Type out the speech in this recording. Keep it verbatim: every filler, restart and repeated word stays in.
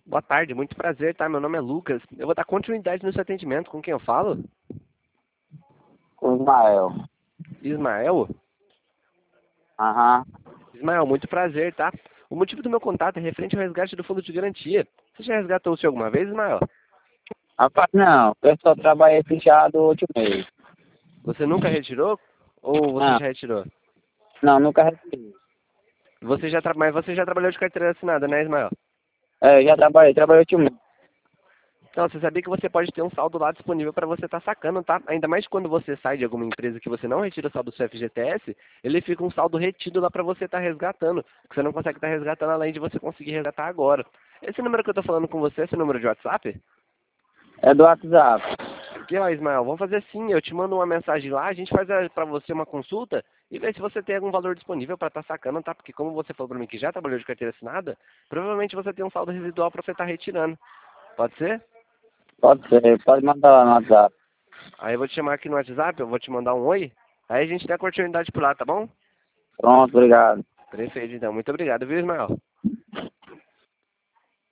Boa tarde, muito prazer, tá? Meu nome é Lucas. Eu vou dar continuidade no seu atendimento. Com quem eu falo? Com Ismael. Ismael? Aham. Ismael, muito prazer, tá? O motivo do meu contato é referente ao resgate do fundo de garantia. Você já resgatou o seu alguma vez, Ismael? Rapaz, não. Eu só trabalhei fechado o último mês. Você nunca retirou? Ou você Não, já retirou? não, nunca recebi. Você já tra... Mas você já trabalhou de carteira assinada, né, Ismael? É, já trabalhei, trabalhei o último mês. Então, você sabia que você pode ter um saldo lá disponível para você estar sacando, tá? Ainda mais quando você sai de alguma empresa que você não retira o saldo do seu F G T S, ele fica um saldo retido lá para você estar resgatando, que você não consegue estar resgatando além de você conseguir resgatar agora. Esse número que eu tô falando com você, esse número de WhatsApp? É do WhatsApp. Aqui, ó, Ismael, vamos fazer assim, eu te mando uma mensagem lá, a gente faz para você uma consulta e vê se você tem algum valor disponível para estar sacando, tá? Porque como você falou para mim que já trabalhou de carteira assinada, provavelmente você tem um saldo residual para você estar retirando. Pode ser? Pode ser, pode mandar lá no WhatsApp. Aí eu vou te chamar aqui no WhatsApp, eu vou te mandar um oi. Aí a gente dá continuidade por lá, tá bom? Pronto, obrigado. Perfeito, então. Muito obrigado, viu, Ismael?